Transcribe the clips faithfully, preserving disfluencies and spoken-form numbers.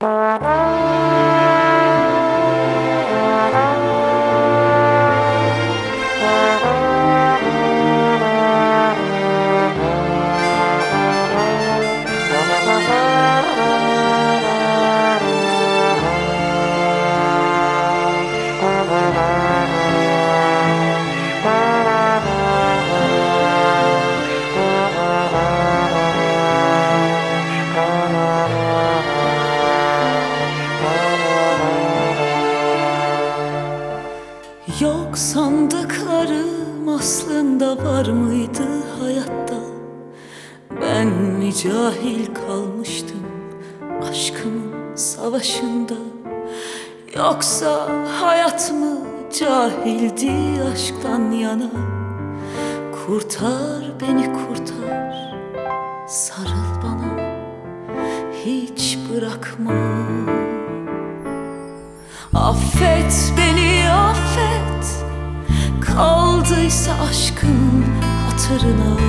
Yok sandıklarım aslında var mıydı hayatta? Ben mi cahil kalmıştım aşkımın savaşında? Yoksa hayat mı cahildi aşktan yana? Kurtar beni kurtar, sarıl bana, hiç bırakma. Affet beni affet, kaldıysa aşkın hatırına.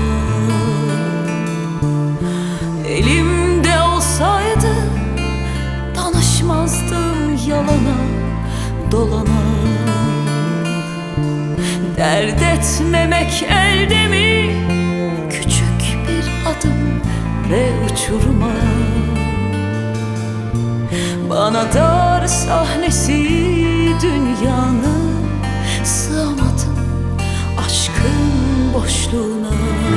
Elimde olsaydı danışmazdım yalana dolana. Dert etmemek elde mi? Küçük bir adım ve uçurma. Bana dar sahnesi dünyanın, sığamadım aşkın boşluğuna.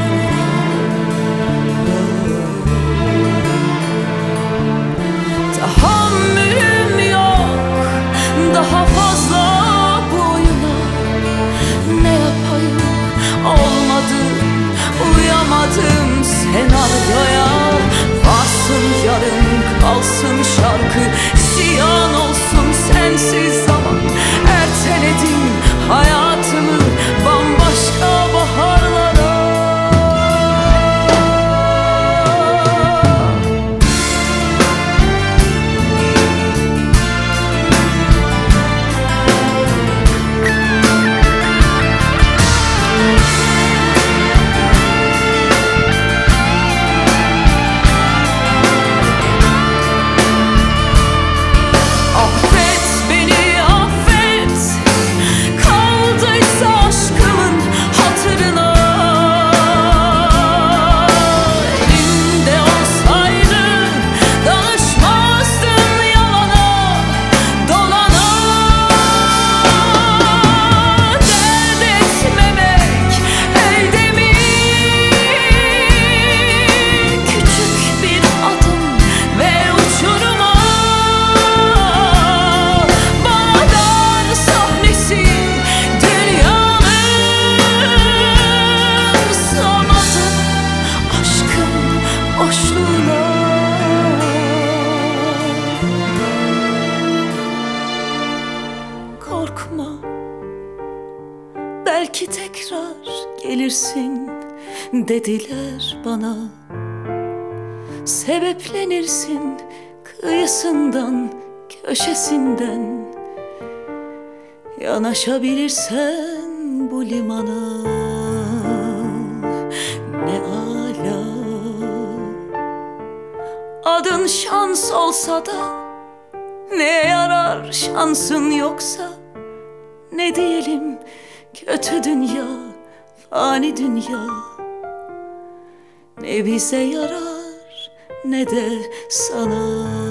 Tahammülüm yok daha fazla bu oyuna. Ne yapayım olmadı, uyamadım senaryoya. Varsın yarın kalsın şarkı, ziyan olsun sensiz zaman. Erteledim hayatımı bambaşka baharlara. Korkma, belki tekrar gelirsin dediler bana. Sebeplenirsin kıyısından, köşesinden. Yanaşabilirsen bu limana, ne ala. Adın şans olsa da ne yarar şansın yoksa? Ne diyelim kötü dünya, fani dünya. Ne bize yarar ne de sana.